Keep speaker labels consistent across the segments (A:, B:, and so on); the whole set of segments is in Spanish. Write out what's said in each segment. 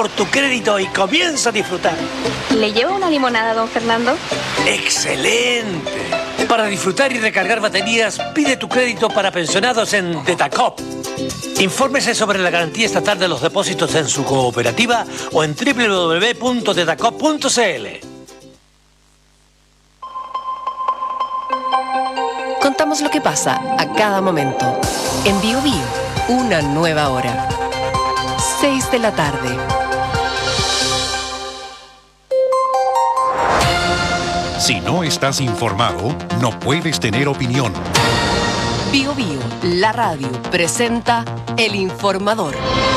A: por tu crédito y comienza a disfrutar.
B: ¿Le llevo una limonada, don Fernando?
A: ¡Excelente! Para disfrutar y recargar baterías, pide tu crédito para pensionados en Tetacop. Infórmese sobre la garantía estatal de los depósitos en su cooperativa o en www.tetacop.cl.
C: Contamos lo que pasa a cada momento. En Bio Bio, una nueva hora. 6 de la tarde.
D: Si no estás informado, no puedes tener opinión.
C: Bio Bio, la radio, presenta El Informador.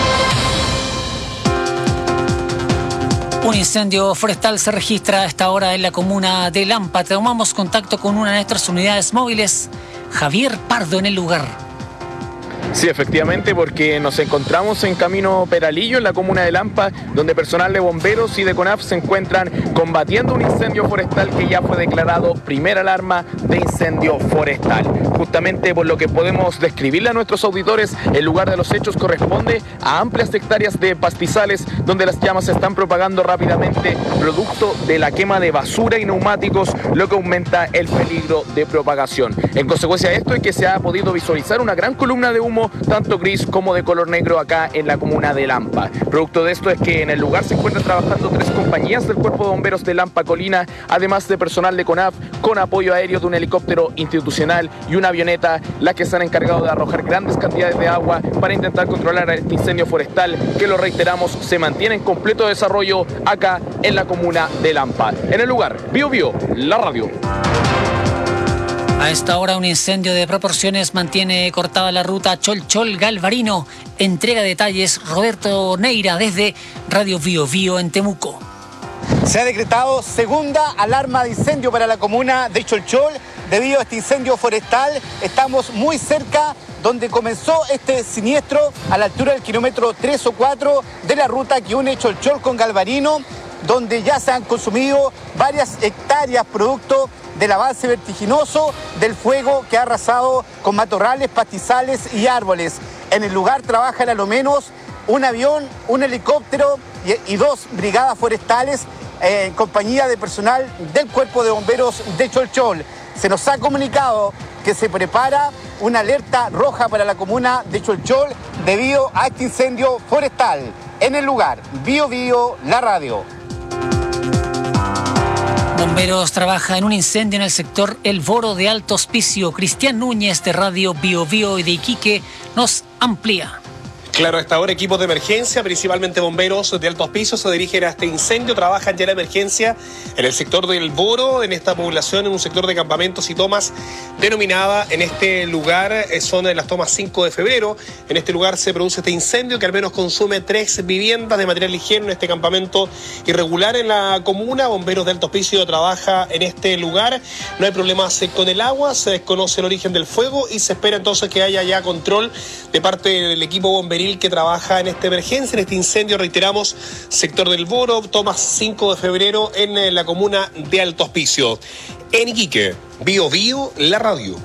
E: Un incendio forestal se registra a esta hora en la comuna de Lampa. Tomamos contacto con una de nuestras unidades móviles, Javier Pardo, en el lugar.
F: Sí, efectivamente, porque nos encontramos en Camino Peralillo, en la comuna de Lampa, donde personal de bomberos y de CONAF se encuentran combatiendo un incendio forestal que ya fue declarado primera alarma de incendio forestal. Justamente por lo que podemos describirle a nuestros auditores, el lugar de los hechos corresponde a amplias hectáreas de pastizales donde las llamas se están propagando rápidamente, producto de la quema de basura y neumáticos, lo que aumenta el peligro de propagación. En consecuencia de esto es que se ha podido visualizar una gran columna de humo, tanto gris como de color negro acá en la comuna de Lampa. Producto de esto es que en el lugar se encuentran trabajando 3 compañías del Cuerpo de Bomberos de Lampa Colina, además de personal de CONAF, con apoyo aéreo de un helicóptero institucional y una avioneta, las que se han encargado de arrojar grandes cantidades de agua para intentar controlar este incendio forestal, que lo reiteramos, se mantiene en completo desarrollo acá en la comuna de Lampa. En el lugar, Bio Bio, la radio.
E: A esta hora un incendio de proporciones mantiene cortada la ruta Cholchol-Galvarino. Entrega detalles Roberto Neira desde Radio Bio Bio en Temuco.
G: Se ha decretado segunda alarma de incendio para la comuna de Cholchol debido a este incendio forestal. Estamos muy cerca donde comenzó este siniestro, a la altura del kilómetro 3 o 4 de la ruta que une Cholchol con Galvarino, donde ya se han consumido varias hectáreas producto del avance vertiginoso del fuego que ha arrasado con matorrales, pastizales y árboles. En el lugar trabajan a lo menos un avión, un helicóptero y 2 brigadas forestales en compañía de personal del Cuerpo de Bomberos de Cholchol. Se nos ha comunicado que se prepara una alerta roja para la comuna de Cholchol debido a este incendio forestal. En el lugar, Bio Bio, la radio.
E: Bomberos trabaja en un incendio en el sector El Boro de Alto Hospicio. Cristian Núñez de Radio Bio Bio y de Iquique nos amplía.
H: Claro, a esta hora equipos de emergencia, principalmente bomberos de Alto Hospicio, se dirigen a este incendio, trabajan ya en la emergencia en el sector del Boro, en esta población, en un sector de campamentos y tomas denominada en este lugar, son las tomas 5 de febrero, en este lugar se produce este incendio que al menos consume 3 viviendas de material higiénico en este campamento irregular en la comuna. Bomberos de Alto Hospicio trabaja en este lugar, no hay problemas con el agua, se desconoce el origen del fuego y se espera entonces que haya ya control de parte del equipo bomberil que trabaja en esta emergencia, en este incendio, reiteramos, sector del Boro, tomas 5 de febrero en la comuna de Alto Hospicio. En Iquique, Bio Bio, la radio.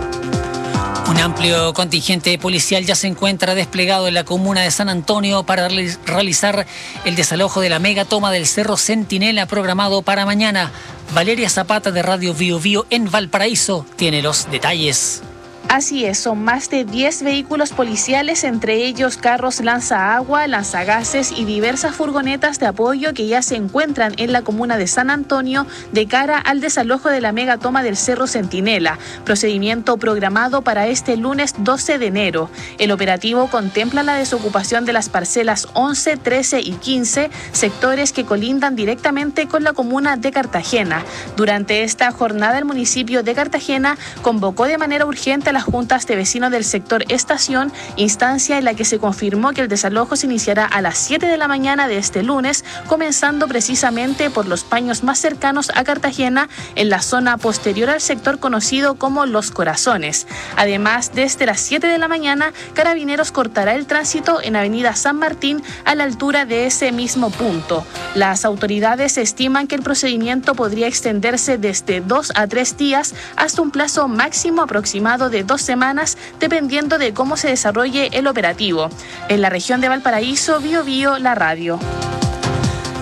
E: Un amplio contingente policial ya se encuentra desplegado en la comuna de San Antonio para realizar el desalojo de la mega toma del Cerro Centinela programado para mañana. Valeria Zapata de Radio Bio Bio en Valparaíso tiene los detalles.
I: Así es, son más de 10 vehículos policiales, entre ellos carros lanzaagua, lanzagases y diversas furgonetas de apoyo que ya se encuentran en la comuna de San Antonio de cara al desalojo de la megatoma del Cerro Centinela, procedimiento programado para este lunes 12 de enero. El operativo contempla la desocupación de las parcelas 11, 13 y 15, sectores que colindan directamente con la comuna de Cartagena. Durante esta jornada, el municipio de Cartagena convocó de manera urgente a las juntas de vecinos del sector Estación, instancia en la que se confirmó que el desalojo se iniciará a las 7 de la mañana de este lunes, comenzando precisamente por los paños más cercanos a Cartagena, en la zona posterior al sector conocido como Los Corazones. Además, desde las 7 de la mañana, Carabineros cortará el tránsito en Avenida San Martín a la altura de ese mismo punto. Las autoridades estiman que el procedimiento podría extenderse desde 2 a 3 días hasta un plazo máximo aproximado de 2 semanas, dependiendo de cómo se desarrolle el operativo. En la región de Valparaíso, Bio Bio, la radio.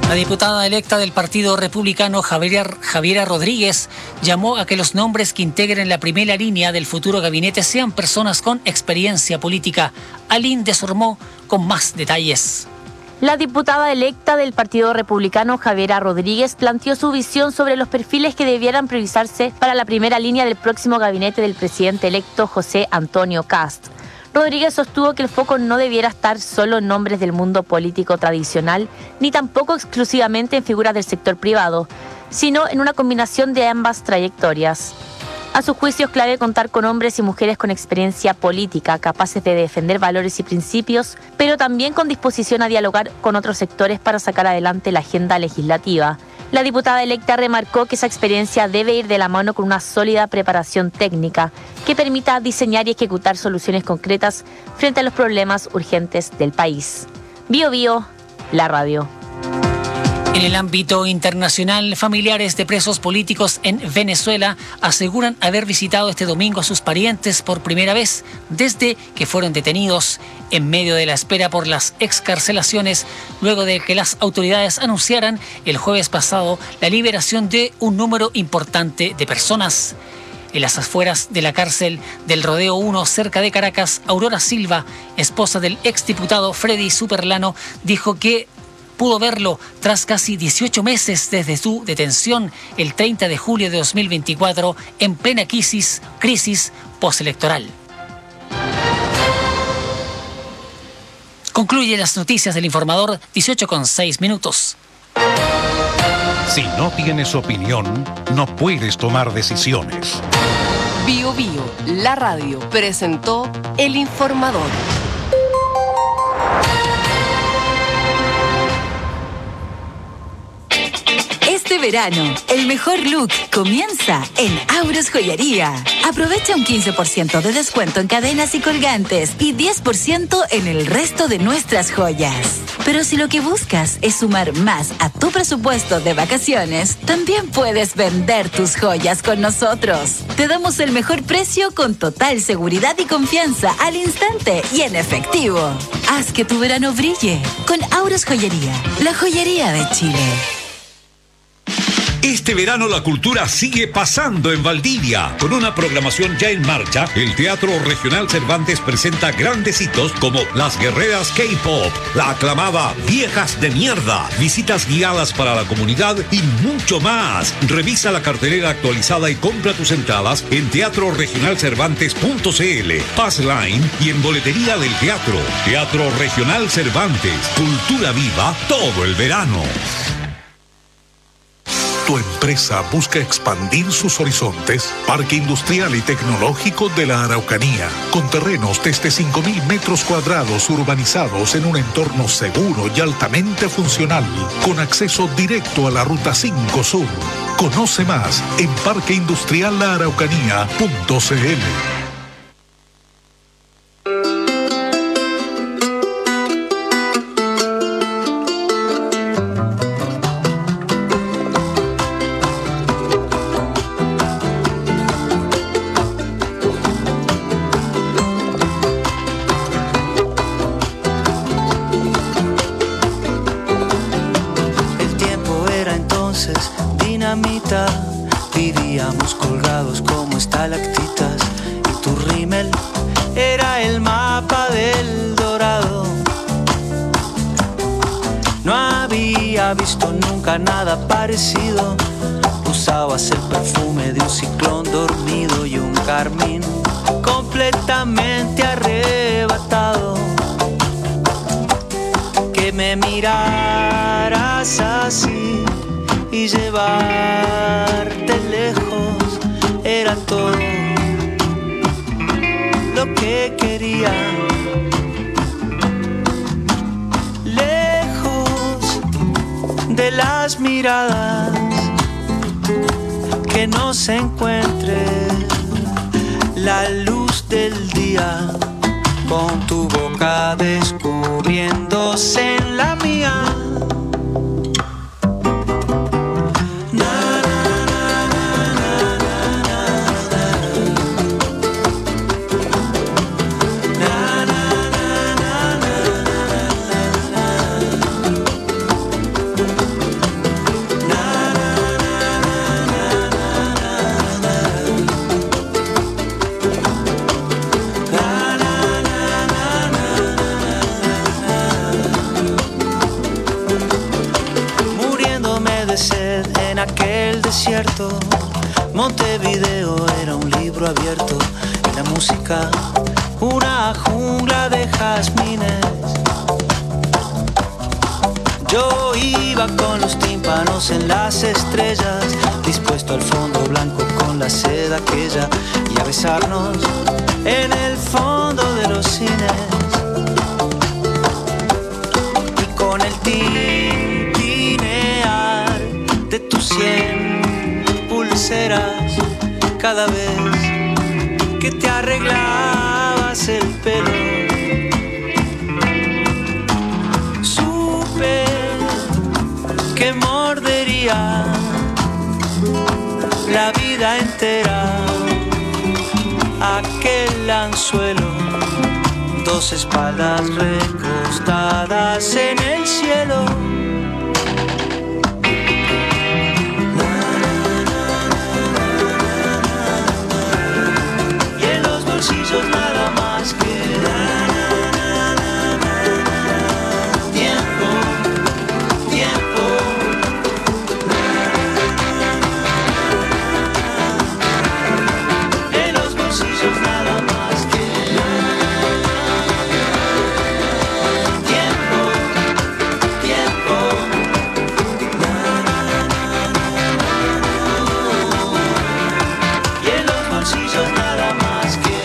E: La diputada electa del Partido Republicano, Javiera Rodríguez, llamó a que los nombres que integren la primera línea del futuro gabinete sean personas con experiencia política. Aline Desormeaux con más detalles.
J: La diputada electa del Partido Republicano, Javiera Rodríguez, planteó su visión sobre los perfiles que debieran priorizarse para la primera línea del próximo gabinete del presidente electo José Antonio Kast. Rodríguez sostuvo que el foco no debiera estar solo en nombres del mundo político tradicional, ni tampoco exclusivamente en figuras del sector privado, sino en una combinación de ambas trayectorias. A su juicio es clave contar con hombres y mujeres con experiencia política, capaces de defender valores y principios, pero también con disposición a dialogar con otros sectores para sacar adelante la agenda legislativa. La diputada electa remarcó que esa experiencia debe ir de la mano con una sólida preparación técnica que permita diseñar y ejecutar soluciones concretas frente a los problemas urgentes del país. Bio Bio, la radio.
E: En el ámbito internacional, familiares de presos políticos en Venezuela aseguran haber visitado este domingo a sus parientes por primera vez desde que fueron detenidos en medio de la espera por las excarcelaciones, luego de que las autoridades anunciaran el jueves pasado la liberación de un número importante de personas. En las afueras de la cárcel del Rodeo 1, cerca de Caracas, Aurora Silva, esposa del exdiputado Freddy Superlano, dijo que pudo verlo tras casi 18 meses desde su detención el 30 de julio de 2024 en plena crisis postelectoral. Concluye las noticias del Informador, 18:06.
D: Si no tienes opinión, no puedes tomar decisiones.
C: Bio Bio, la radio, presentó El Informador.
K: Este verano, el mejor look comienza en Auros Joyería. Aprovecha un 15% de descuento en cadenas y colgantes y 10% en el resto de nuestras joyas. Pero si lo que buscas es sumar más a tu presupuesto de vacaciones, también puedes vender tus joyas con nosotros. Te damos el mejor precio con total seguridad y confianza al instante y en efectivo. Haz que tu verano brille con Auros Joyería, la joyería de Chile.
L: Este verano la cultura sigue pasando en Valdivia. Con una programación ya en marcha, el Teatro Regional Cervantes presenta grandes hitos como Las Guerreras K-Pop, la aclamada Viejas de Mierda, visitas guiadas para la comunidad y mucho más. Revisa la cartelera actualizada y compra tus entradas en teatroregionalcervantes.cl, Passline y en boletería del teatro. Teatro Regional Cervantes, cultura viva todo el verano.
M: ¿Tu empresa busca expandir sus horizontes? Parque Industrial y Tecnológico de la Araucanía, con terrenos desde 5.000 metros cuadrados urbanizados en un entorno seguro y altamente funcional, con acceso directo a la Ruta 5 Sur. Conoce más en parqueindustriallaaraucanía.cl.
N: Vivíamos colgados como estalactitas y tu rímel era el mapa del Dorado. No había visto nunca nada parecido. Usabas el perfume de un ciclón dormido y un carmín completamente arrebatado. Que me miraras así y llevarte lejos era todo lo que quería. Lejos de las miradas, que no se encuentre la luz del día, con tu boca descubriéndose en la mía. de sed en aquel desierto. Montevideo era un libro abierto y la música una jungla de jazmines. Yo iba con los tímpanos en las estrellas, dispuesto al fondo blanco con la seda aquella, y a besarnos en el fondo de los cines. Y con el tintinear de tus 100 pulseras cada vez que te arreglabas el pelo, supe que mordería la vida entera aquel anzuelo, dos espaldas recostadas en el cielo. Y en los bolsillos nada más que tiempo, tiempo. En los bolsillos nada más que tiempo, tiempo. Y en los bolsillos nada más que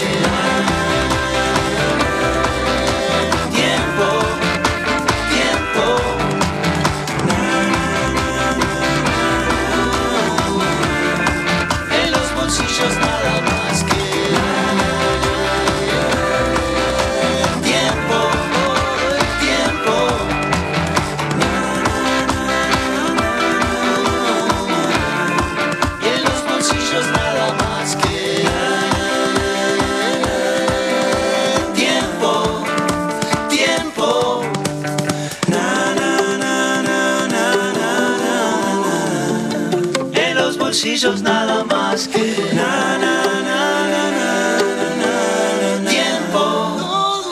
N: tiempo, tiempo. En los bolsillos nada más que tiempo, tiempo. Y en los bolsillos nada más que tiempo, tiempo. En los bolsillos nada más que tiempo,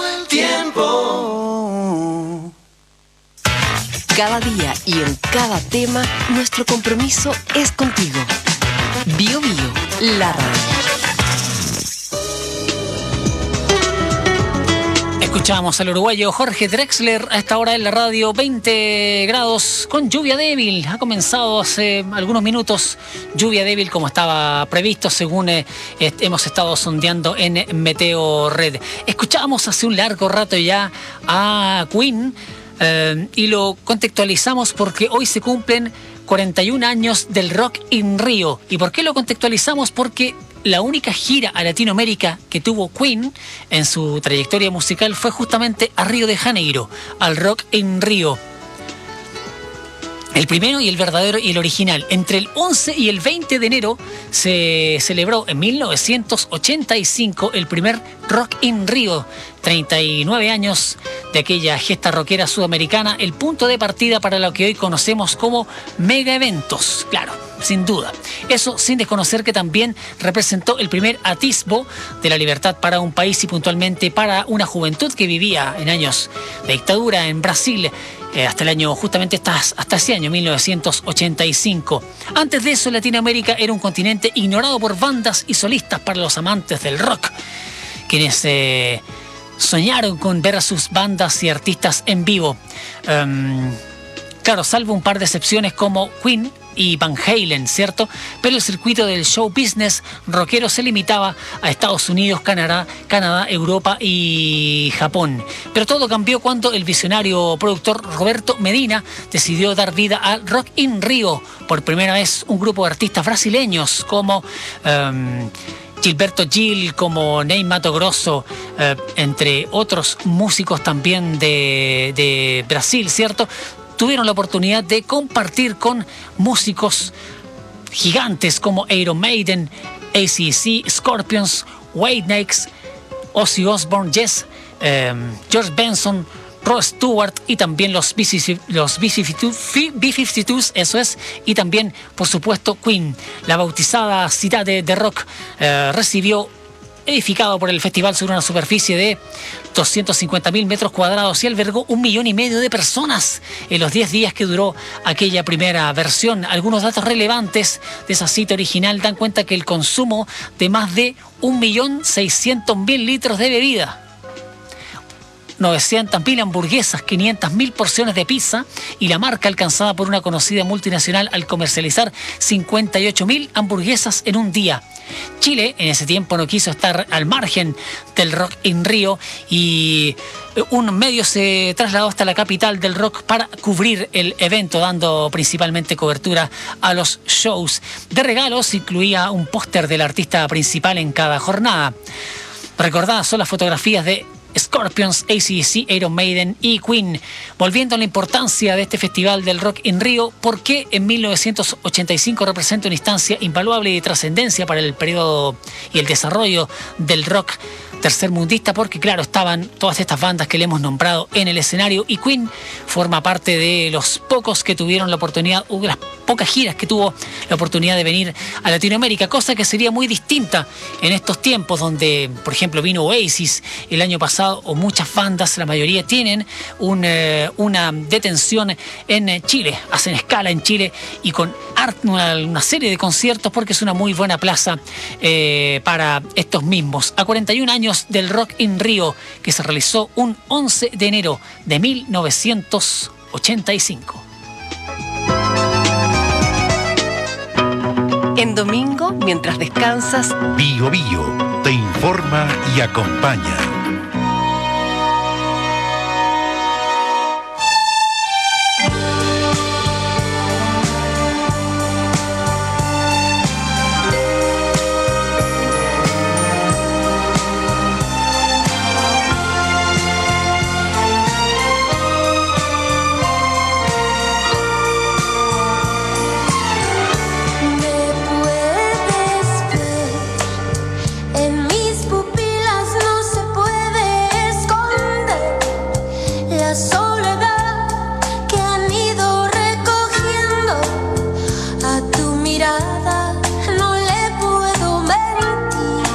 N: tiempo.
C: Cada día y en cada tema, nuestro compromiso es contigo. Bio Bio, la radio.
E: Escuchamos al uruguayo Jorge Drexler a esta hora en la radio. 20 grados con lluvia débil. Ha comenzado hace algunos minutos lluvia débil como estaba previsto según hemos estado sondeando en Meteo Red. Escuchamos hace un largo rato ya a Queen y lo contextualizamos porque hoy se cumplen 41 años del Rock in Rio. ¿Y por qué lo contextualizamos? Porque la única gira a Latinoamérica que tuvo Queen en su trayectoria musical fue justamente a Río de Janeiro, al Rock in Rio. El primero y el verdadero y el original. Entre el 11 y el 20 de enero se celebró en 1985 el primer Rock in Rio. 39 años de aquella gesta rockera sudamericana, el punto de partida para lo que hoy conocemos como mega eventos. Claro, sin duda. Eso sin desconocer que también representó el primer atisbo de la libertad para un país y puntualmente para una juventud que vivía en años de dictadura en Brasil. Hasta el año, justamente hasta ese año, 1985. Antes de eso, Latinoamérica era un continente ignorado por bandas y solistas para los amantes del rock, quienes soñaron con ver a sus bandas y artistas en vivo. Claro, salvo un par de excepciones como Queen y Van Halen, ¿cierto? Pero el circuito del show business rockero se limitaba a Estados Unidos, Canadá, Europa y Japón. Pero todo cambió cuando el visionario productor Roberto Medina decidió dar vida al Rock in Rio. Por primera vez, un grupo de artistas brasileños como Gilberto Gil, como Ney Mato Grosso, entre otros músicos también de Brasil, ¿cierto?, tuvieron la oportunidad de compartir con músicos gigantes como Iron Maiden, AC/DC, Scorpions, Whitesnake, Ozzy Osbourne, Yes, George Benson, Rod Stewart y también los B-52s, eso es, y también, por supuesto, Queen. La bautizada ciudad de rock recibió edificado por el festival sobre una superficie de 250.000 metros cuadrados y albergó 1,5 millones de personas en los 10 días que duró aquella primera versión. Algunos datos relevantes de esa cita original dan cuenta que el consumo de más de 1.600.000 litros de bebida, 900.000 hamburguesas, 500.000 porciones de pizza y la marca alcanzada por una conocida multinacional al comercializar 58.000 hamburguesas en un día. Chile en ese tiempo no quiso estar al margen del Rock in Rio y un medio se trasladó hasta la capital del rock para cubrir el evento, dando principalmente cobertura a los shows. De regalos incluía un póster del artista principal en cada jornada. Recordadas son las fotografías de Scorpions, AC/DC, Iron Maiden y Queen. Volviendo a la importancia de este festival del Rock in Rio, ¿por qué en 1985 representa una instancia invaluable y de trascendencia para el periodo y el desarrollo del rock tercermundista? Porque claro, estaban todas estas bandas que le hemos nombrado en el escenario y Queen forma parte de los pocos que tuvieron la oportunidad, o de las pocas giras que tuvo la oportunidad de venir a Latinoamérica, cosa que sería muy distinta en estos tiempos donde, por ejemplo, vino Oasis el año pasado, o muchas bandas, la mayoría tienen una detención en Chile, hacen escala en Chile y con una serie de conciertos porque es una muy buena plaza para estos mismos. A 41 años del Rock in Rio, que se realizó un 11 de enero de 1985.
C: En domingo, mientras descansas,
D: Bio Bio te informa y acompaña.
O: En mis pupilas no se puede esconder la soledad que han ido recogiendo. A tu mirada no le puedo mentir.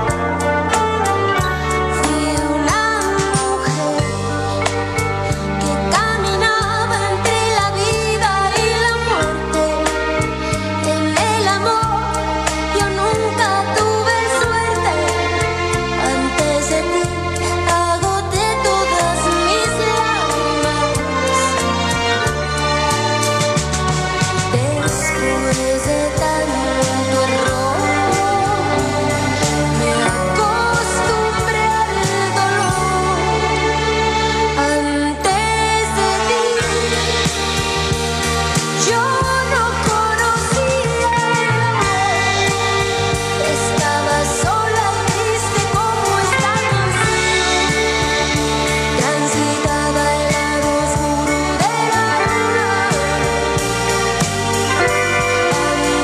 O: Fui una mujer que caminaba entre la vida y la muerte. En el amor yo nunca tuve suerte. Antes de ti agoté todas mis lágrimas. Después de tanto error me acostumbré al dolor. Antes de ti yo no conocía el amor. Estaba sola y triste como esta canción, transitada al lado oscuro de la luna. A mi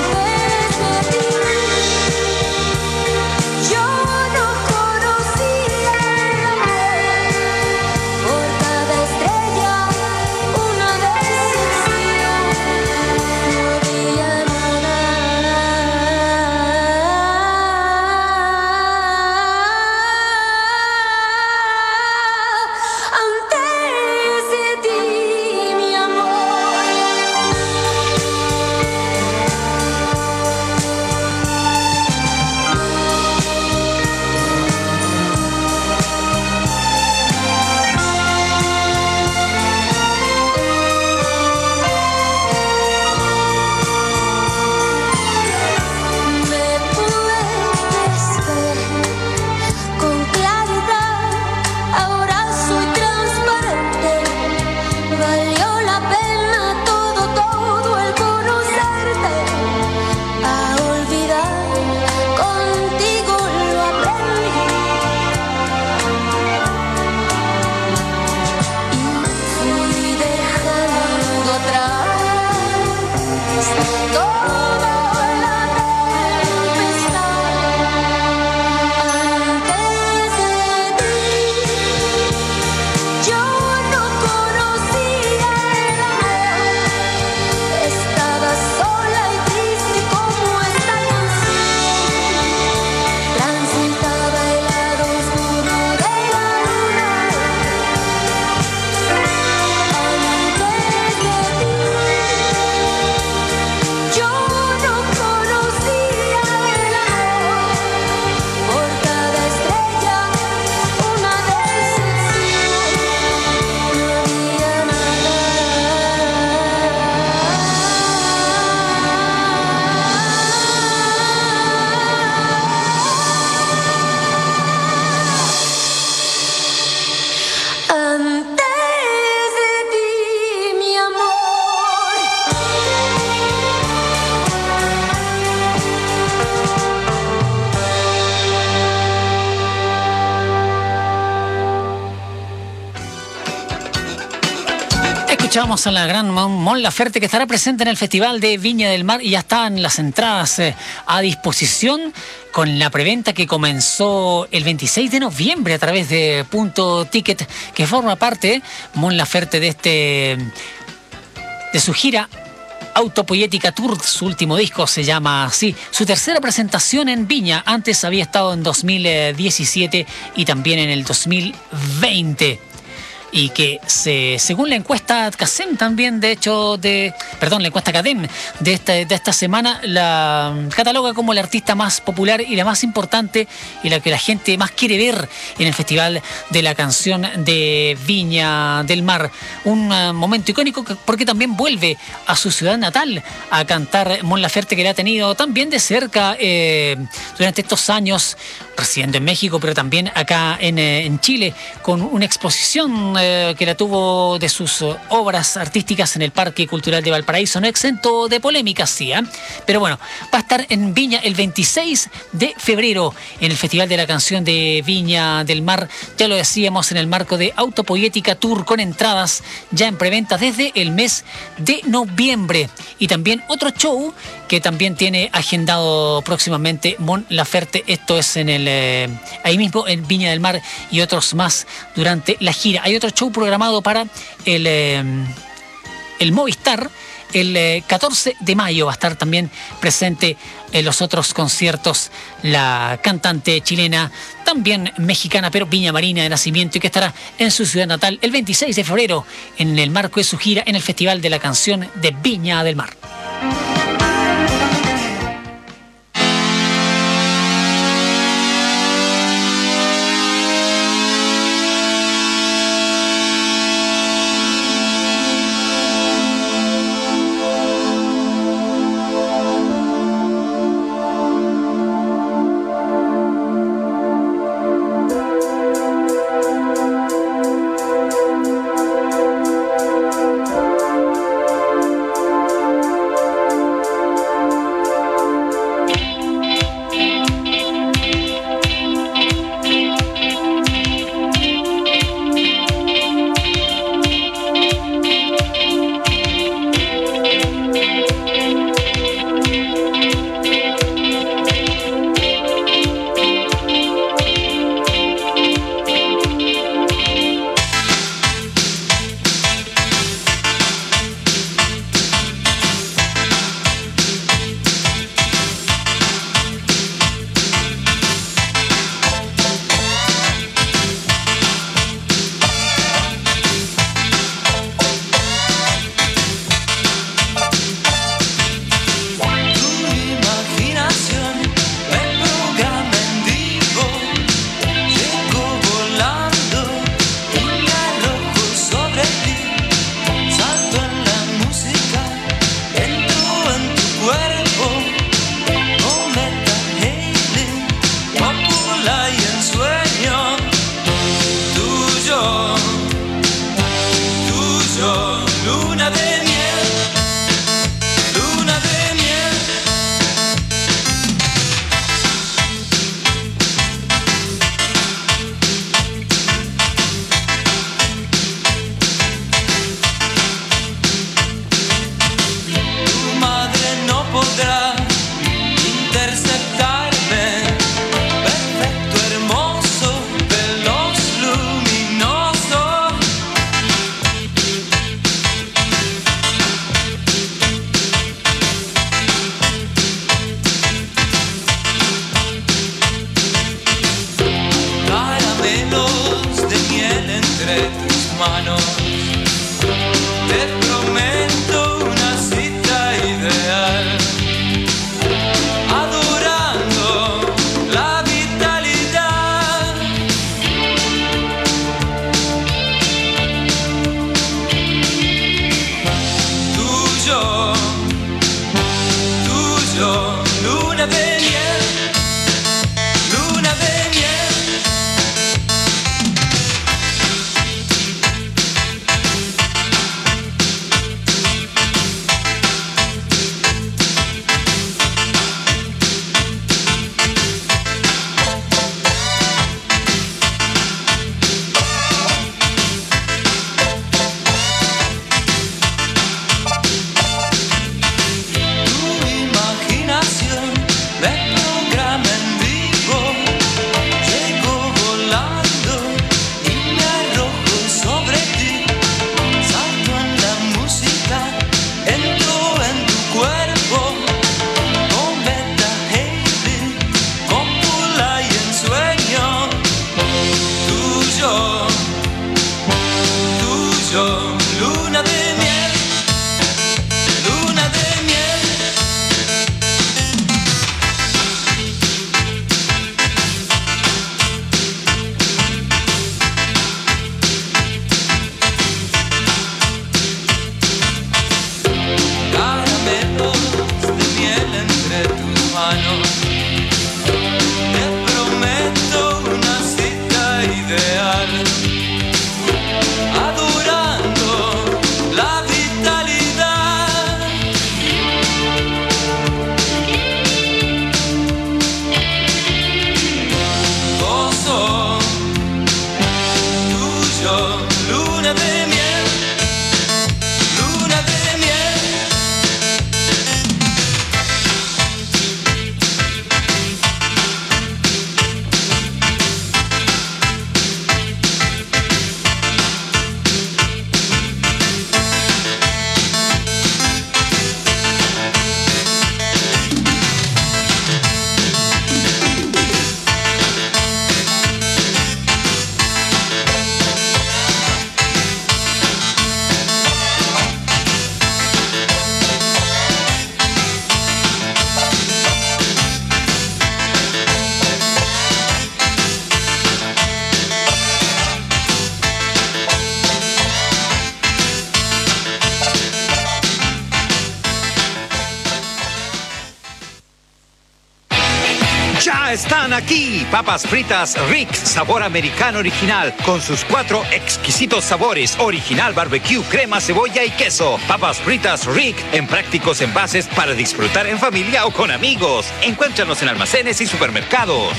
E: Escuchamos a la gran Mon Laferte, que estará presente en el Festival de Viña del Mar y ya están las entradas a disposición con la preventa que comenzó el 26 de noviembre a través de Punto Ticket, que forma parte Mon Laferte de su gira Autopoética Tour. Su último disco se llama así. Su tercera presentación en Viña. Antes había estado en 2017 y también en el 2020. Y que según la encuesta CADEM también, la encuesta CADEM de esta semana, la cataloga como la artista más popular y la más importante y la que la gente más quiere ver en el Festival de la Canción de Viña del Mar. Un momento icónico porque también vuelve a su ciudad natal a cantar Mon Laferte, que la ha tenido también de cerca durante estos años, residiendo en México, pero también acá en Chile, con una exposición que la tuvo de sus obras artísticas en el Parque Cultural de Valparaíso, no exento de polémicas, sí, pero bueno, va a estar en Viña el 26 de febrero en el Festival de la Canción de Viña del Mar. Ya lo decíamos, en el marco de Autopoética Tour, con entradas ya en preventa desde el mes de noviembre. Y también otro show que también tiene agendado próximamente Mon Laferte. Esto es ahí mismo en Viña del Mar, y otros más durante la gira. Hay otro show programado para el Movistar. El 14 de mayo va a estar también presente en los otros conciertos la cantante chilena, también mexicana, pero Viña Marina de nacimiento, y que estará en su ciudad natal el 26 de febrero en el marco de su gira en el Festival de la Canción de Viña del Mar.
P: Ya están aquí, papas fritas Rick, sabor americano original, con sus 4 exquisitos sabores, original barbecue, crema, cebolla y queso. Papas fritas Rick, en prácticos envases para disfrutar en familia o con amigos. Encuéntranos en almacenes y supermercados.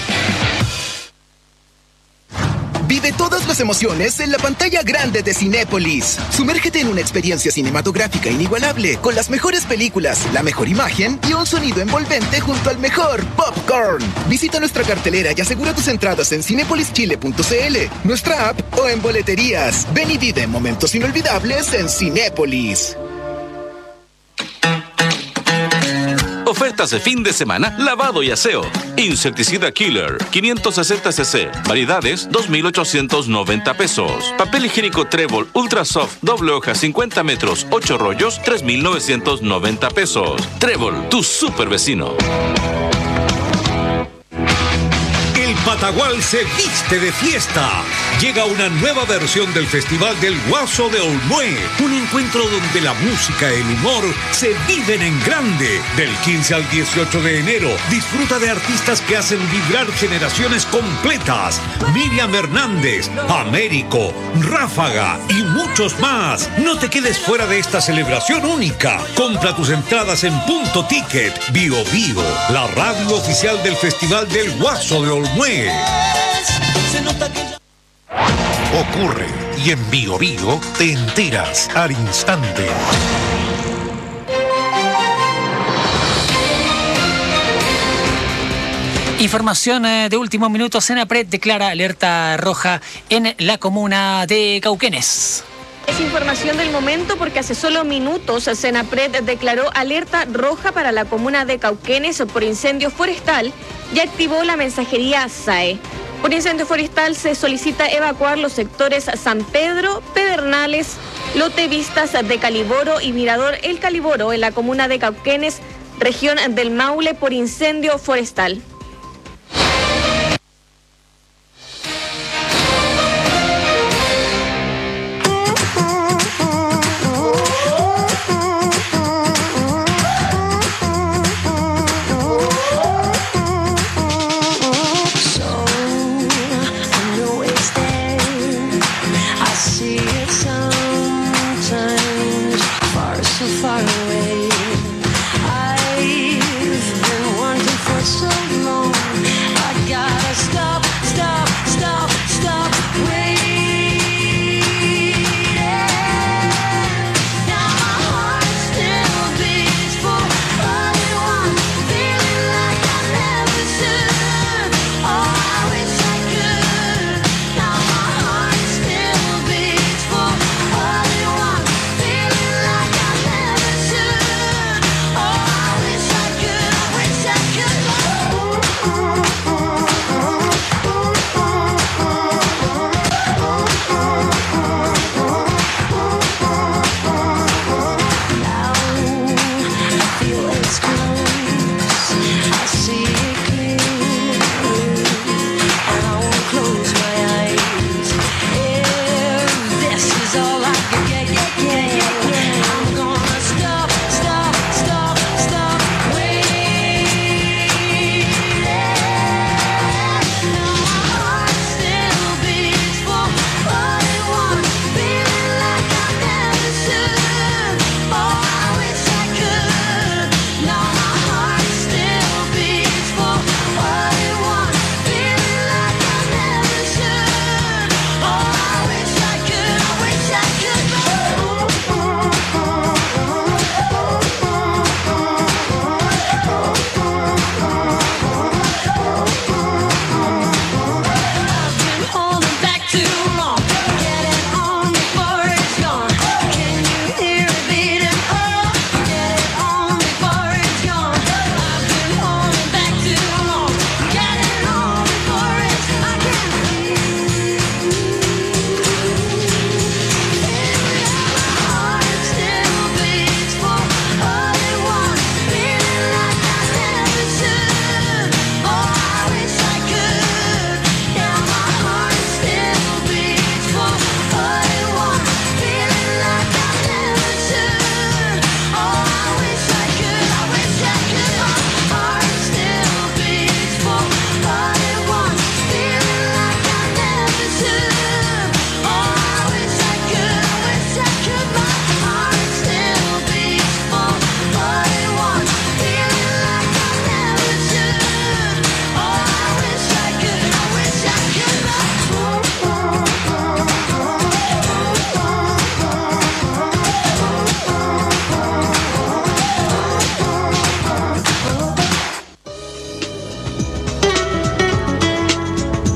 Q: Vive todas las emociones en la pantalla grande de Cinépolis. Sumérgete en una experiencia cinematográfica inigualable, con las mejores películas, la mejor imagen y un sonido envolvente junto al mejor popcorn. Visita nuestra cartelera y asegura tus entradas en cinepolischile.cl, nuestra app o en boleterías. Ven y vive momentos inolvidables en Cinépolis.
R: Ofertas de fin de semana, lavado y aseo. Insecticida Killer, 560 cc. Variedades, 2.890 pesos. Papel higiénico Trébol Ultra Soft, doble hoja, 50 metros, 8 rollos, 3.990 pesos. Trébol, tu super vecino.
L: El Patagual se viste de fiesta. Llega una nueva versión del Festival del Guaso de Olmué. Un encuentro donde la música y el humor se viven en grande. Del 15 al 18 de enero, disfruta de artistas que hacen vibrar generaciones completas. Miriam Hernández, Américo, Ráfaga y muchos más. No te quedes fuera de esta celebración única. Compra tus entradas en Punto Ticket. Bio Bio, la radio oficial del Festival del Guaso de Olmué.
D: Ocurre y en Bio Bio te enteras al instante.
E: Información de último minuto. Senapred declara alerta roja en la comuna de Cauquenes.
S: Es información del momento porque hace solo minutos Senapred declaró alerta roja para la comuna de Cauquenes por incendio forestal y activó la mensajería SAE. Por incendio forestal se solicita evacuar los sectores San Pedro, Pedernales, Lote Vistas de Caliboro y Mirador El Caliboro en la comuna de Cauquenes, región del Maule, por incendio forestal.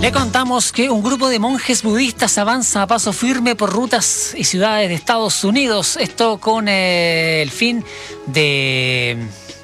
E: Le contamos que un grupo de monjes budistas avanza a paso firme por rutas y ciudades de Estados Unidos. Esto con el fin de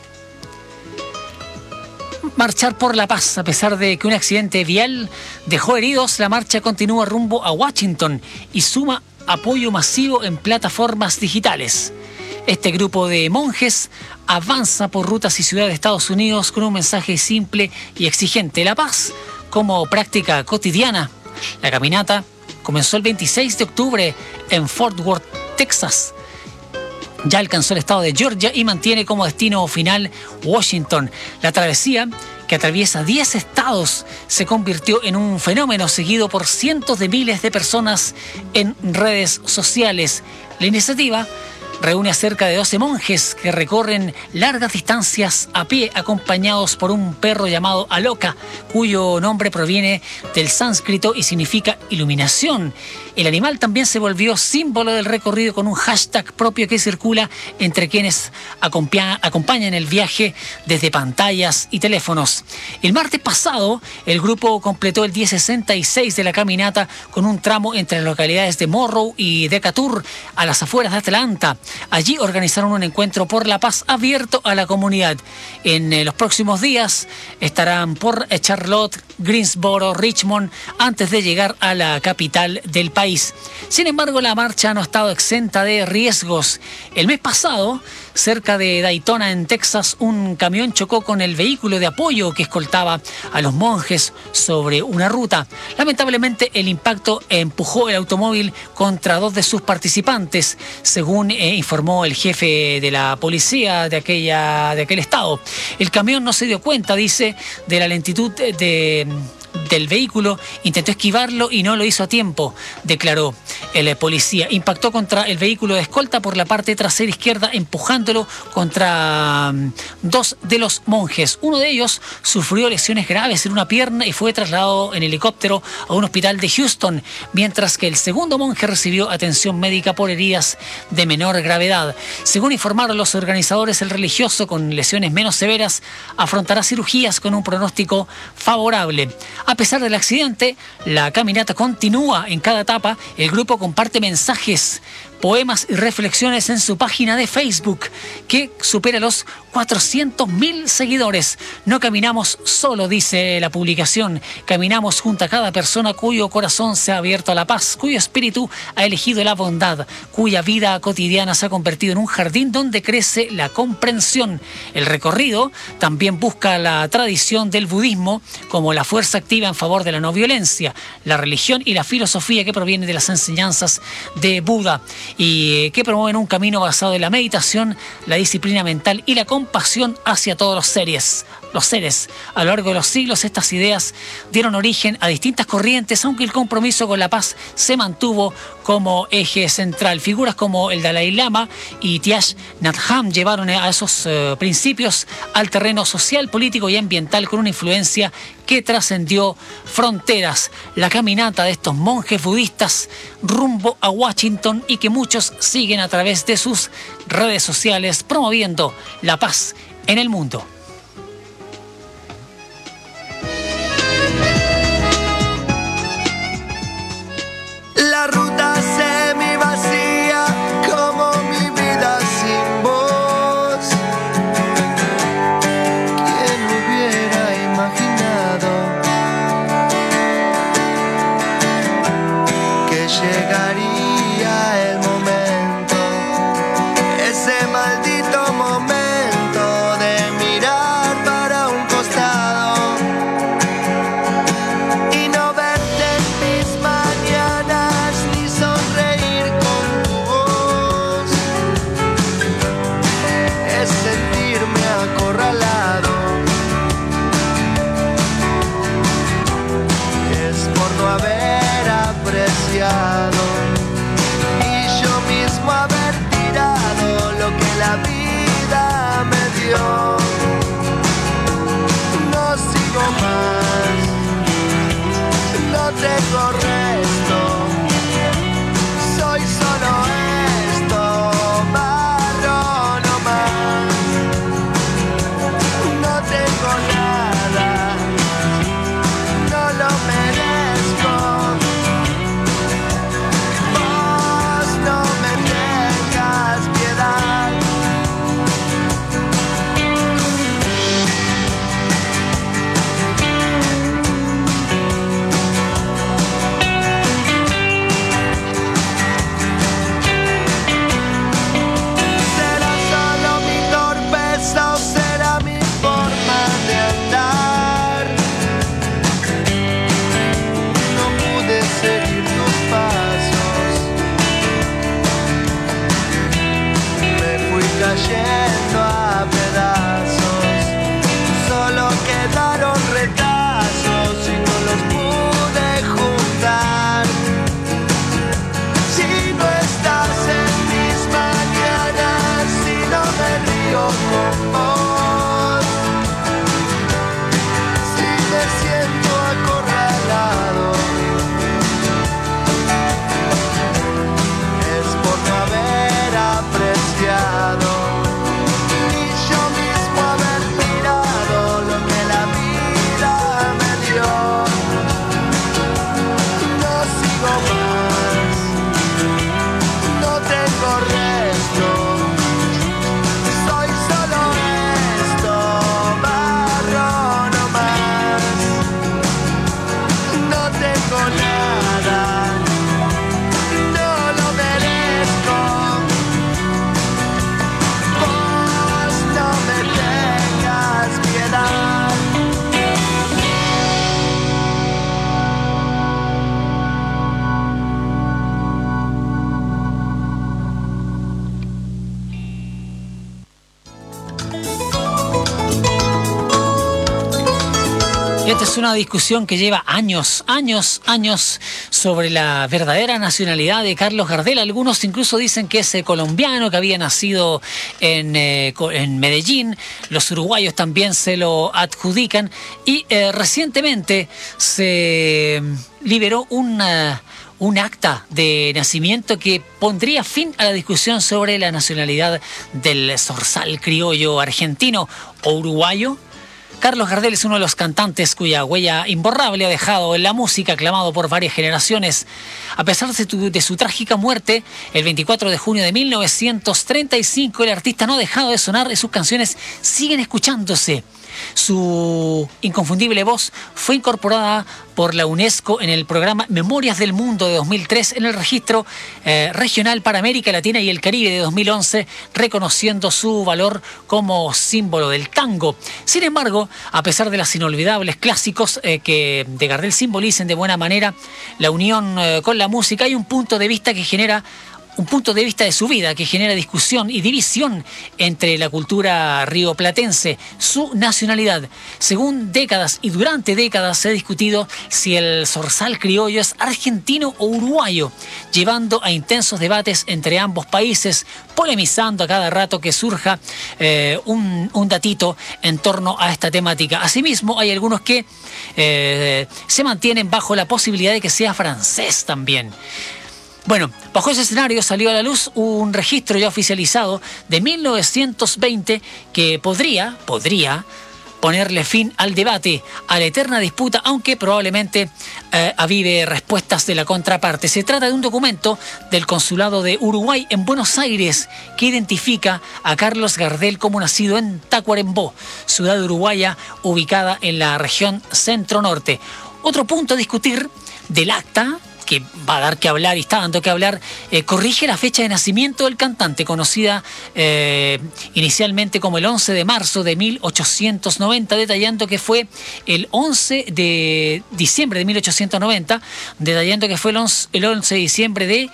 E: marchar por la paz. A pesar de que un accidente vial dejó heridos, la marcha continúa rumbo a Washington y suma apoyo masivo en plataformas digitales. Este grupo de monjes avanza por rutas y ciudades de Estados Unidos con un mensaje simple y exigente: la paz como práctica cotidiana. La caminata comenzó el 26 de octubre en Fort Worth, Texas. Ya alcanzó el estado de Georgia y mantiene como destino final Washington. La travesía, que atraviesa 10 estados, se convirtió en un fenómeno seguido por cientos de miles de personas en redes sociales. La iniciativa reúne a cerca de 12 monjes que recorren largas distancias a pie, acompañados por un perro llamado Aloka, cuyo nombre proviene del sánscrito y significa iluminación. El animal también se volvió símbolo del recorrido con un hashtag propio que circula entre quienes acompañan el viaje desde pantallas y teléfonos. El martes pasado, el grupo completó el día 66 de la caminata con un tramo entre las localidades de Morrow y Decatur, a las afueras de Atlanta. Allí organizaron un encuentro por la paz abierto a la comunidad. En los próximos días estarán por Charlotte, Greensboro, Richmond, antes de llegar a la capital del país. Sin embargo, la marcha no ha estado exenta de riesgos. El mes pasado, cerca de Daytona, en Texas, un camión chocó con el vehículo de apoyo que escoltaba a los monjes sobre una ruta. Lamentablemente, el impacto empujó el automóvil contra 2 de sus participantes, según informó el jefe de la policía de aquel estado. El camión no se dio cuenta, dice, de la lentitud del vehículo, intentó esquivarlo y no lo hizo a tiempo, declaró el policía. Impactó contra el vehículo de escolta por la parte trasera izquierda, empujándolo contra 2 de los monjes. Uno de ellos sufrió lesiones graves en una pierna y fue trasladado en helicóptero a un hospital de Houston, mientras que el segundo monje recibió atención médica por heridas de menor gravedad. Según informaron los organizadores, el religioso con lesiones menos severas afrontará cirugías con un pronóstico favorable. A pesar del accidente, la caminata continúa. En cada etapa, el grupo comparte mensajes, poemas y reflexiones en su página de Facebook, que supera los 400.000 seguidores. No caminamos solo, dice la publicación. Caminamos junto a cada persona cuyo corazón se ha abierto a la paz, cuyo espíritu ha elegido la bondad, cuya vida cotidiana se ha convertido en un jardín donde crece la comprensión. El recorrido también busca la tradición del budismo como la fuerza activa en favor de la no violencia, la religión y la filosofía que proviene de las enseñanzas de Buda, y que promueven un camino basado en la meditación, la disciplina mental y la compasión hacia todos los seres. A lo largo de los siglos, estas ideas dieron origen a distintas corrientes, aunque el compromiso con la paz se mantuvo como eje central. Figuras como el Dalai Lama y Thich Nhat Hanh llevaron a esos principios al terreno social, político y ambiental con una influencia que trascendió fronteras. La caminata de estos monjes budistas rumbo a Washington, y que muchos siguen a través de sus redes sociales promoviendo la paz en el mundo.
O: La ruta semi vacía como mi vida sin vos. ¿Quién hubiera imaginado que llegaría el momento, ese maldito momento de mirar para un costado y no verte en mis mañanas ni sonreír con tu voz? Es sentirme acorralado, es por no haber apreciado y yo mismo haber tirado lo que la vida me dio. No sigo más, no tengo resto, soy solo esto, barro no más. No tengo nada, no lo merezco. como vos. Si me siento acorralado, es por no haber apreciado y yo mismo haber tirado lo que la vida me dio. No sigo más, no tengo resto, soy solo esto, barro nomás. No tengo nada, no lo merezco. Vos no me tengas piedad.
E: Esta es una discusión que lleva años sobre la verdadera nacionalidad de Carlos Gardel. Algunos incluso dicen que es colombiano, que había nacido en Medellín. Los uruguayos también se lo adjudican. Y recientemente se liberó un acta de nacimiento que pondría fin a la discusión sobre la nacionalidad del zorzal criollo argentino o uruguayo. Carlos Gardel es uno de los cantantes cuya huella imborrable ha dejado en la música, aclamado por varias generaciones. A pesar de su trágica muerte, el 24 de junio de 1935, el artista no ha dejado de sonar y sus canciones siguen escuchándose. Su inconfundible voz fue incorporada por la UNESCO en el programa Memorias del Mundo de 2003, en el registro regional para América Latina y el Caribe de 2011, reconociendo su valor como símbolo del tango. Sin embargo, a pesar de los inolvidables clásicos que de Gardel simbolicen de buena manera la unión con la música, hay un punto de vista de su vida que genera discusión y división entre la cultura rioplatense, su nacionalidad. Según décadas y durante décadas se ha discutido si el zorzal criollo es argentino o uruguayo, llevando a intensos debates entre ambos países, polemizando a cada rato que surja un datito en torno a esta temática. Asimismo, hay algunos que se mantienen bajo la posibilidad de que sea francés también. Bueno, bajo ese escenario salió a la luz un registro ya oficializado de 1920 que podría ponerle fin al debate, a la eterna disputa, aunque probablemente avive respuestas de la contraparte. Se trata de un documento del Consulado de Uruguay en Buenos Aires que identifica a Carlos Gardel como nacido en Tacuarembó, ciudad uruguaya ubicada en la región centro-norte. Otro punto a discutir del acta, que va a dar que hablar y está dando que hablar, corrige la fecha de nacimiento del cantante, conocida inicialmente como el 11 de marzo de 1890, detallando que fue el 11 de diciembre de 1890, detallando que fue el 11 de diciembre de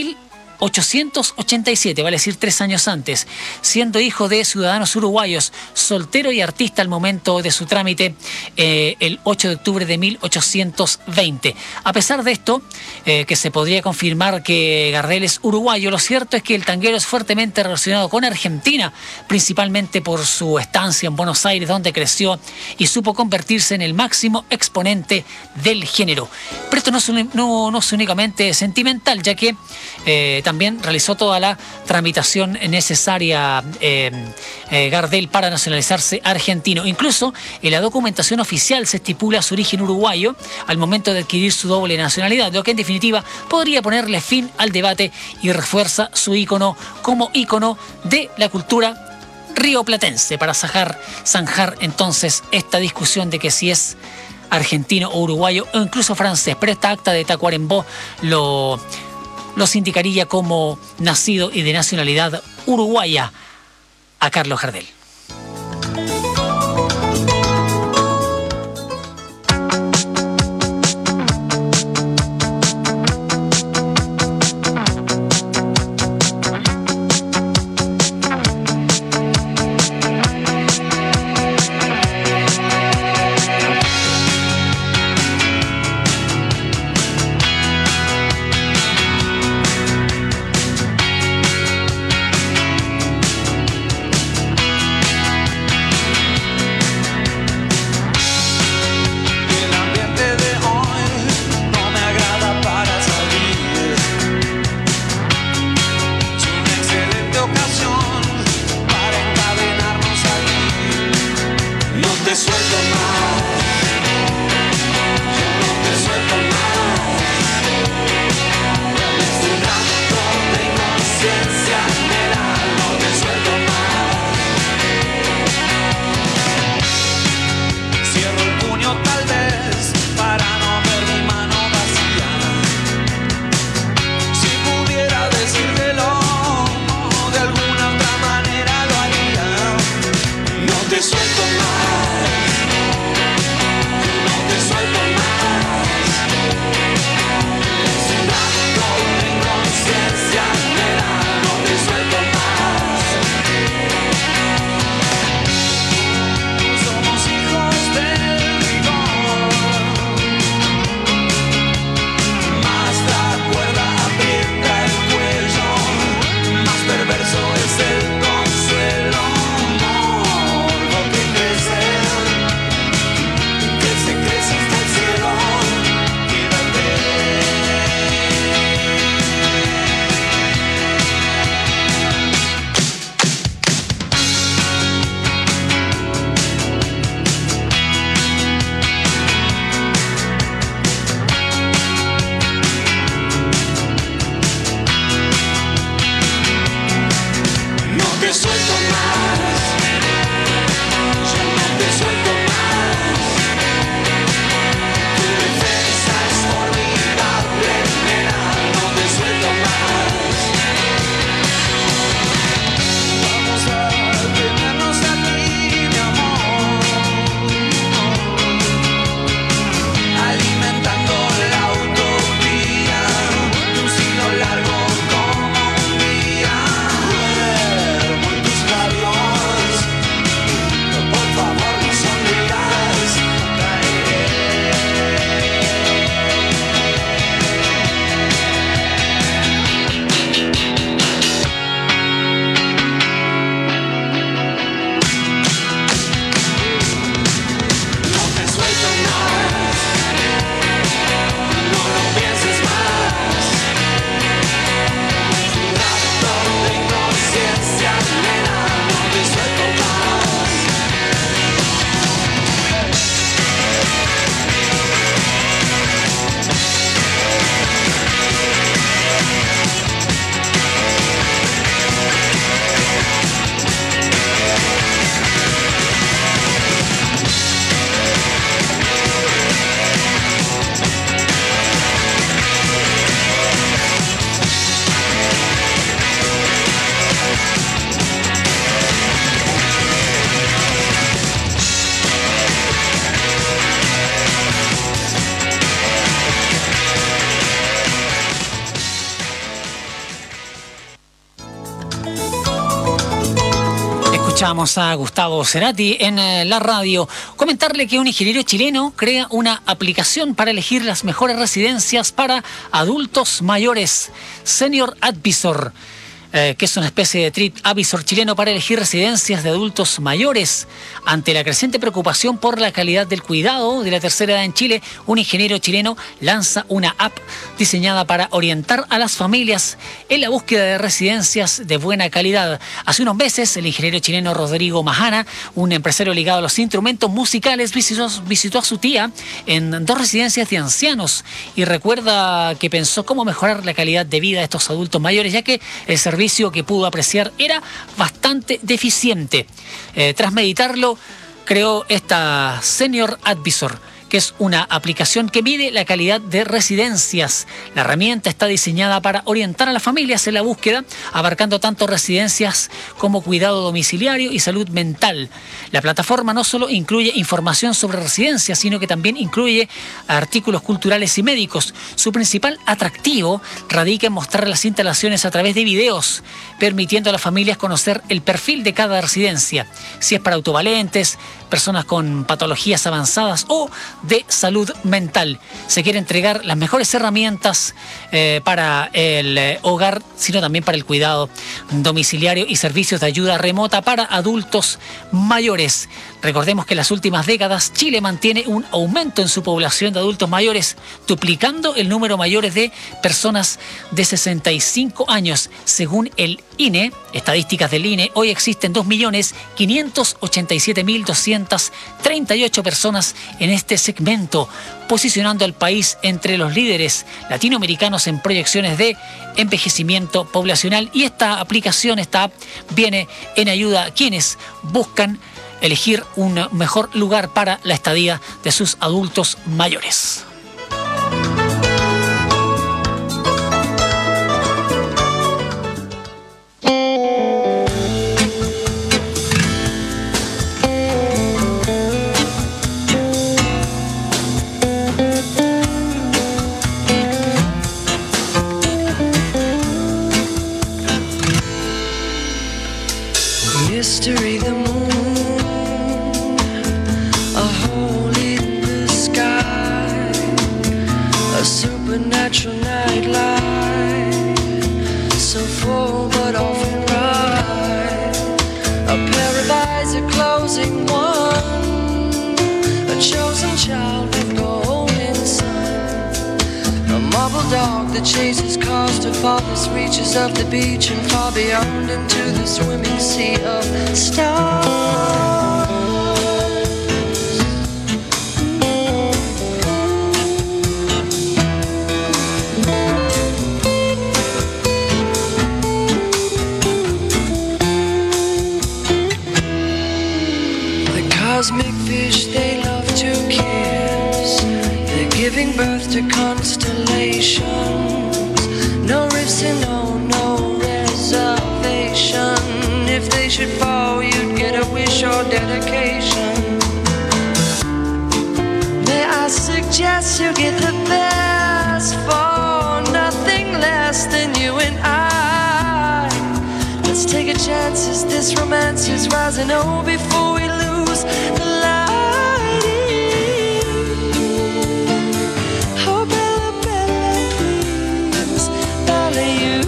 E: 1887, vale decir 3 años antes, siendo hijo de ciudadanos uruguayos, soltero y artista al momento de su trámite el 8 de octubre de 1820. A pesar de esto, que se podría confirmar que Gardel es uruguayo, lo cierto es que el tanguero es fuertemente relacionado con Argentina, principalmente por su estancia en Buenos Aires, donde creció y supo convertirse en el máximo exponente del género. Pero esto no es únicamente sentimental, ya que también realizó toda la tramitación necesaria Gardel para nacionalizarse argentino. Incluso en la documentación oficial se estipula su origen uruguayo al momento de adquirir su doble nacionalidad, lo que en definitiva podría ponerle fin al debate y refuerza su ícono como ícono de la cultura rioplatense, para zanjar entonces esta discusión de que si es argentino o uruguayo o incluso francés. Pero esta acta de Tacuarembó lo indicaría como nacido y de nacionalidad uruguaya a Carlos Gardel. Escuchábamos a Gustavo Cerati en la radio. Comentarle que un ingeniero chileno crea una aplicación para elegir las mejores residencias para adultos mayores. Senior Advisor, que es una especie de TripAdvisor chileno para elegir residencias de adultos mayores. Ante la creciente preocupación por la calidad del cuidado de la tercera edad en Chile, un ingeniero chileno lanza una app diseñada para orientar a las familias en la búsqueda de residencias de buena calidad. Hace unos meses, el ingeniero chileno Rodrigo Majana, un empresario ligado a los instrumentos musicales, visitó a su tía en 2 residencias de ancianos y recuerda que pensó cómo mejorar la calidad de vida de estos adultos mayores, ya que el servicio que pudo apreciar era bastante deficiente. Tras meditarlo, creó esta Senior Advisor, que es una aplicación que mide la calidad de residencias. La herramienta está diseñada para orientar a las familias en la búsqueda, abarcando tanto residencias como cuidado domiciliario y salud mental. La plataforma no solo incluye información sobre residencias, sino que también incluye artículos culturales y médicos. Su principal atractivo radica en mostrar las instalaciones a través de videos, permitiendo a las familias conocer el perfil de cada residencia, si es para autovalentes, personas con patologías avanzadas o de salud mental. Se quiere entregar las mejores herramientas para el hogar, sino también para el cuidado domiciliario y servicios de ayuda remota para adultos mayores. Recordemos que en las últimas décadas Chile mantiene un aumento en su población de adultos mayores, duplicando el número mayores de personas de 65 años. Según el INE, estadísticas del INE, hoy existen 2.587.238 personas en este segmento, posicionando al país entre los líderes latinoamericanos en proyecciones de envejecimiento poblacional. Y esta aplicación, esta app, viene en ayuda a quienes buscan elegir un mejor lugar para la estadía de sus adultos mayores.
O: Mystery, the moon, a hole in the sky, a supernatural nightlight, so full but often right, a pair of eyes, a closing one, a chosen child with golden sun, a marble dog that chases cars to farthest reaches of the beach and far beyond into the swimming sea of stars. The cosmic fish, they love to kiss. They're giving birth to constellations. No rifts and no reservation. If they should fall, you'd get a wish or dedication. May I suggest you get the best for nothing less than you and I. Let's take a chance as this romance is rising. Oh, before we lose the light. Oh, Bella, Bella, please, Bella, you.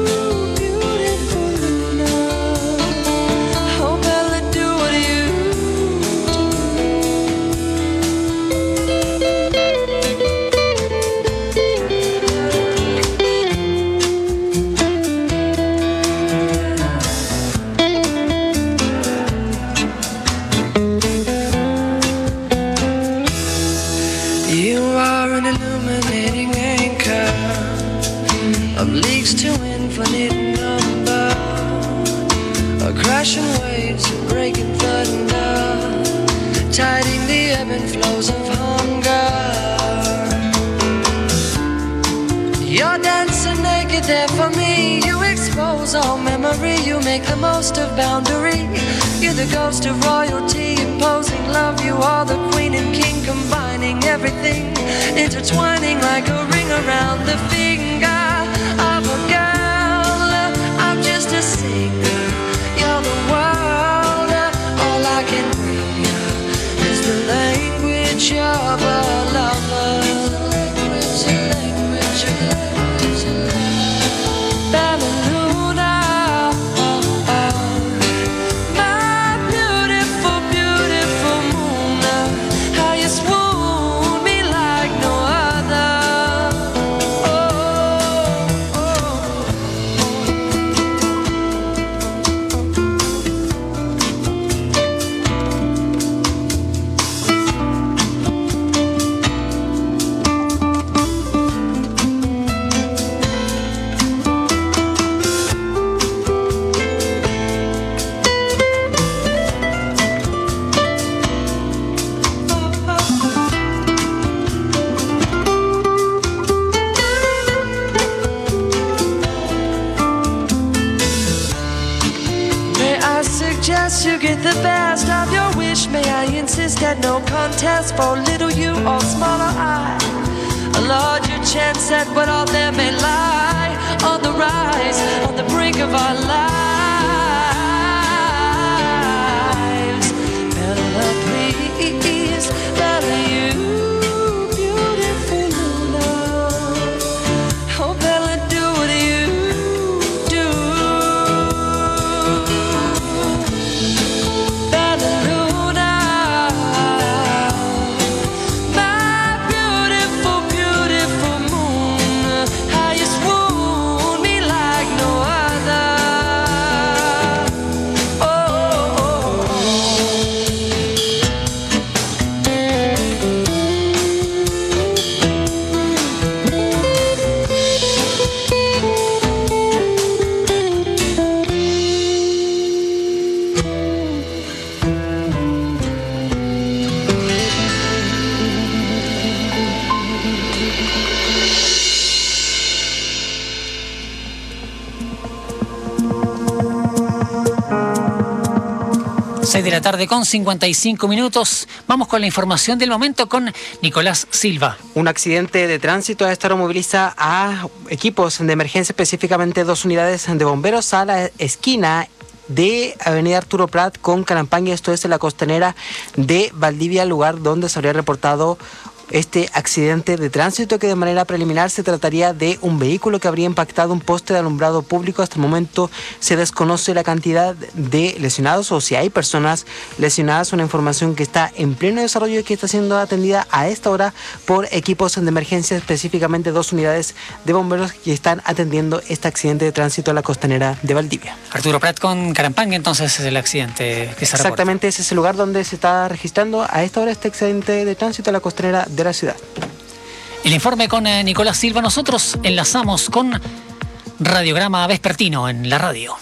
O: Leagues to infinite number, crashing waves, breaking thunder, tiding the ebb and flows of hunger. You're dancing naked there for me. You expose all memory. You make the most of boundary. You're the ghost of royalty, imposing love. You are the queen and king, combining everything, intertwining like a ring around the finger of a girl. I'm just a singer. You're the world. last of your wish, may I insist that no contest for little you or smaller I. A larger chance at what all there may lie on the rise, on the brink of our lives. Bella, please, Bella, you beautiful Luna. Oh, Bella, do what you do. Bella Luna, my beautiful, beautiful moon. How you swoon me like no other. Oh, oh,
E: Seis de la tarde con 55 minutos. Vamos con la información del momento con Nicolás Silva.
T: Un accidente de tránsito. A esta hora moviliza a equipos de emergencia, específicamente 2 unidades de bomberos a la esquina de Avenida Arturo Prat con Carampaña. Esto es en la costanera de Valdivia, lugar donde se habría reportado este accidente de tránsito, que de manera preliminar se trataría de un vehículo que habría impactado un poste de alumbrado público. Hasta el momento se desconoce la cantidad de lesionados o si hay personas lesionadas, una información que está en pleno desarrollo y que está siendo atendida a esta hora por equipos de emergencia, específicamente 2 unidades de bomberos que están atendiendo este accidente de tránsito a la costanera de Valdivia.
E: Arturo Prat con Carampanga, entonces es el accidente que se reporta.
T: Exactamente, ese es el lugar donde se está registrando a esta hora este accidente de tránsito a la costanera de la ciudad.
E: El informe con Nicolás Silva. Nosotros enlazamos con Radiograma Vespertino en la radio.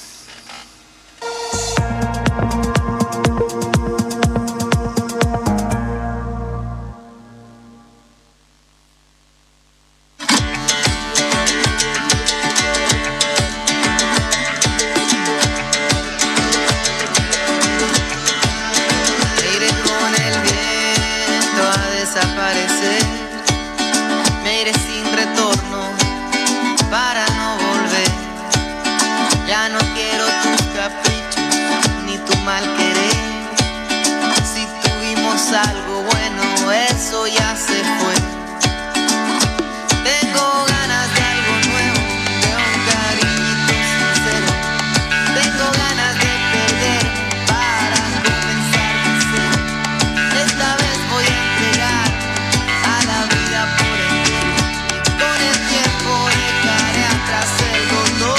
U: Me iré sin retorno para no volver. Ya no quiero tus caprichos ni tu mal querer. Si tuvimos algo bueno, eso ya se fue. Tengo ganas de algo nuevo, de un cariñito sincero. Tengo ganas de perder para comenzar de cero. Esta vez voy a entregar a la vida por entero. Con el tiempo dejaré atrás el dolor.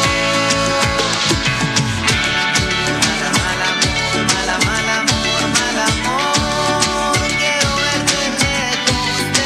U: Mal amor, mal amor, mal amor. Quiero verte lejos.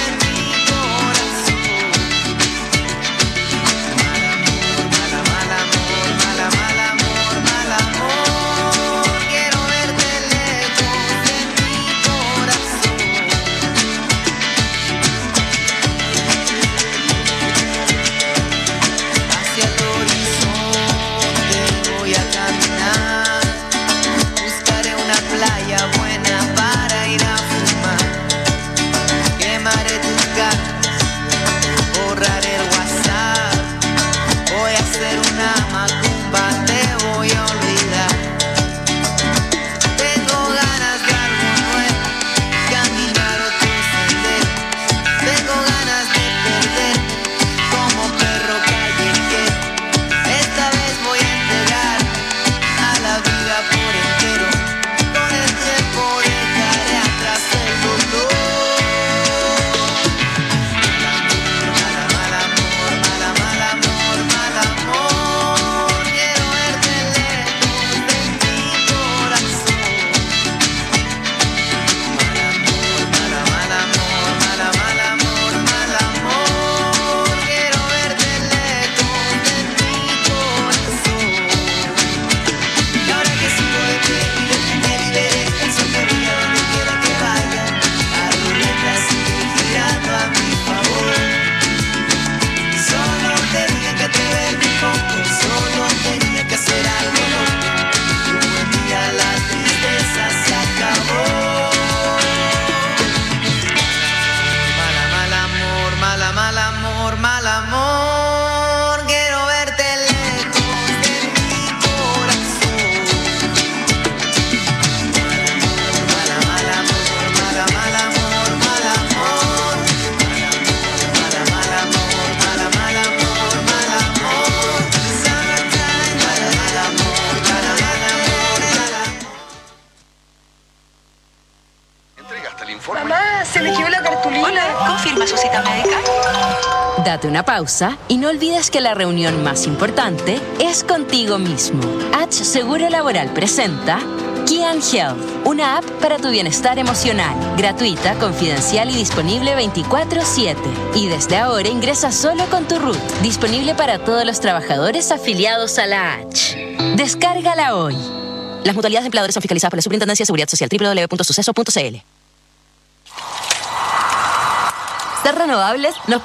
B: informe.
V: Mamá, se me quedó la cartulina.
B: Hola, ¿confirma su cita médica?
C: Date una pausa y no olvides que la reunión más importante es contigo mismo. H Seguro Laboral presenta Kian Health, una app para tu bienestar emocional, gratuita, confidencial y disponible 24/7. Y desde ahora ingresa solo con tu RUT, disponible para todos los trabajadores afiliados a la H. Descárgala hoy. Las mutualidades de empleadores son fiscalizadas por la Superintendencia de Seguridad Social, www.suceso.cl. Ser renovables nos